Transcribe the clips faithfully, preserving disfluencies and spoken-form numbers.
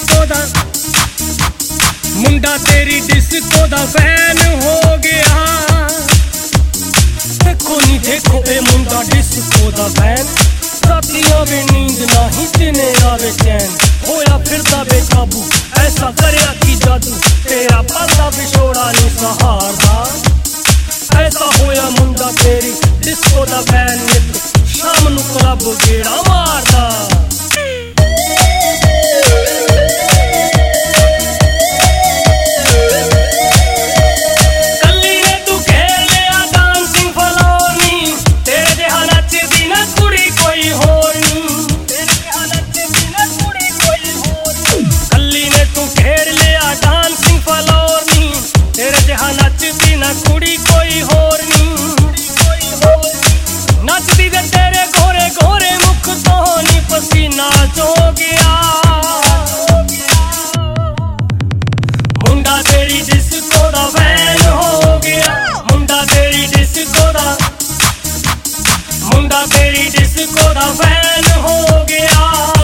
Disco दा मुंडा तेरी disco दा फैन हो गया। देखो नी देखो ए मुंडा डिस्को दा फैन, रातियां भी नींद नाही दिने आवे चैन, होया फिरदा बेकाबू ऐसा करया की जादू, तेरा पाला विछोड़ा नी सहारदा। ऐसा होया मुंडा तेरी डिस्को दा फैन, मित्र शाम नू क्लब गेड़ा मारदा। कुड़ी कोई होर नी नचदी दे तेरे गोरे गोरे मुख तो नी पसीना चो गया। मुंडा तेरी डिस्को दा फैन हो गया, मुंडा तेरी डिस्को दा मुंडा तेरी डिस्को दा फैन हो गया।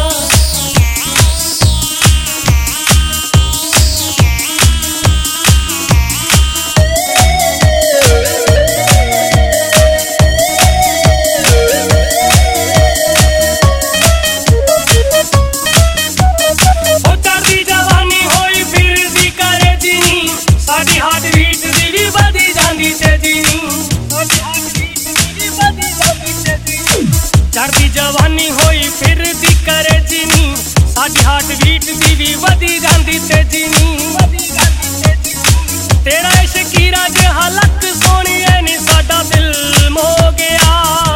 चढ़दी जवानी होई फिर दी करे जीनी, साडी हार्ट बीट दी भी वधी जांदी तेजी नी। तेरा शकीरा जिहा लक सोहणिए नी साडा दिल मो गया।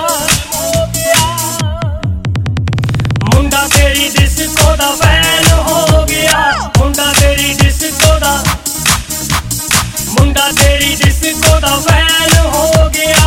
मुंडा तेरी डिस्को दा फैन हो गया, मुंडा तेरी डिस्को दा मुंडा तेरी डिस्को दा फैन हो गया।